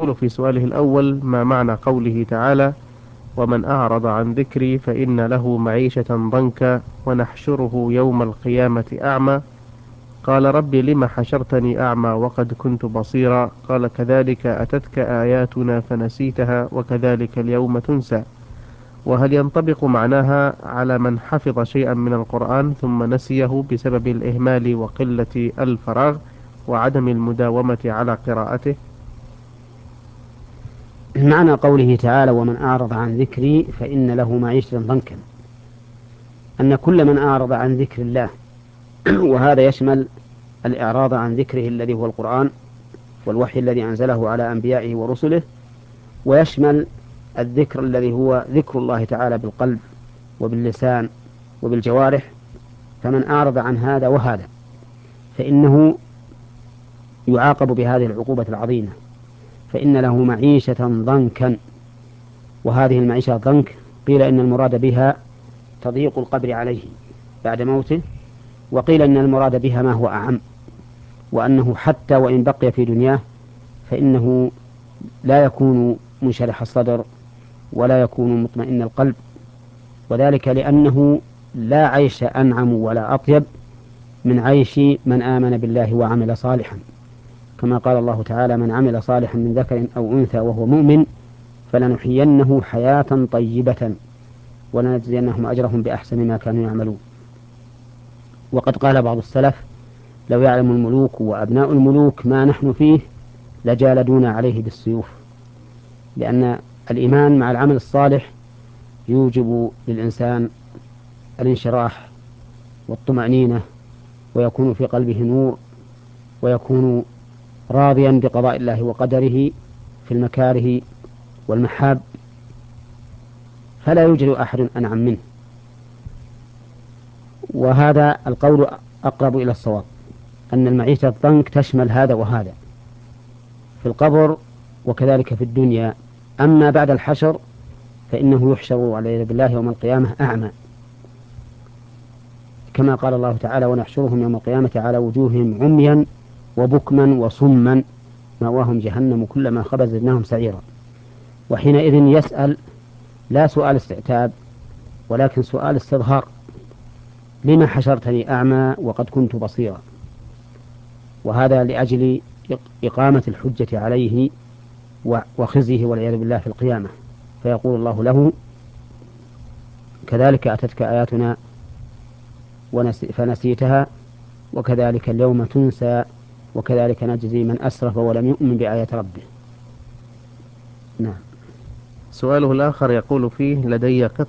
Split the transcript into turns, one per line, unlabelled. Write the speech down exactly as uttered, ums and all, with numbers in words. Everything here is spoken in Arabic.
يقول في سؤاله الأول: ما معنى قوله تعالى: ومن أعرض عن ذكري فإن له معيشة ضنكا ونحشره يوم القيامة أعمى؟ قال: رب لم حشرتني أعمى وقد كنت بصيرا؟ قال: كذلك أتتك آياتنا فنسيتها وكذلك اليوم تنسى. وهل ينطبق معناها على من حفظ شيئا من القرآن ثم نسيه بسبب الإهمال وقلة الفراغ وعدم المداومة على قراءته؟
معنى قوله تعالى: ومن أعرض عن ذكري فإن له معيشة ضنكا، أن كل من أعرض عن ذكر الله وهذا يشمل الإعراض عن ذكره الذي هو القرآن والوحي الذي أنزله على أنبيائه ورسله، ويشمل الذكر الذي هو ذكر الله تعالى بالقلب وباللسان وبالجوارح. فمن أعرض عن هذا وهذا فإنه يعاقب بهذه العقوبة العظيمة، فإن له معيشة ضنكا. وهذه المعيشة ضنك قيل إن المراد بها تضييق القبر عليه بعد موته، وقيل إن المراد بها ما هو أعم، وأنه حتى وإن بقي في دنياه فإنه لا يكون منشرح الصدر ولا يكون مطمئن القلب، وذلك لأنه لا عيش أنعم ولا أطيب من عيش من آمن بالله وعمل صالحا، كما قال الله تعالى: من عمل صالحا من ذكر أو أنثى وهو مؤمن فلنحيينه حياة طيبة ولنجزينهم أجرهم بأحسن ما كانوا يعملون. وقد قال بعض السلف: لو يعلم الملوك وأبناء الملوك ما نحن فيه لجالدونا عليه بالسيوف، لأن الإيمان مع العمل الصالح يوجب للإنسان الانشراح والطمأنينة، ويكون في قلبه نور، ويكون راضيا بقضاء الله وقدره في المكاره والمحاب، فلا يوجد أحد أنعم منه. وهذا القول أقرب إلى الصواب، أن المعيشة الضنك تشمل هذا وهذا في القبر وكذلك في الدنيا. أما بعد الحشر فإنه يحشر والعياذ بالله يوم القيامة أعمى، كما قال الله تعالى: ونحشرهم يوم القيامة على وجوههم عميا وبكما وصما مأواهم جهنم كلما خبت زدناهم سعيرا. وحينئذ يسأل لا سؤال استعتاب ولكن سؤال استظهار: لما حشرتني أعمى وقد كنت بصيرا؟ وهذا لأجل إقامة الحجة عليه وخزيه والعياذ بالله في القيامة. فيقول الله له: كذلك أتتك آياتنا فنسيتها وكذلك اليوم تنسى وكذلك نجزي من أسرف ولم يؤمن بآيات ربه. نعم.
سؤاله الآخر يقول فيه: لدي قطع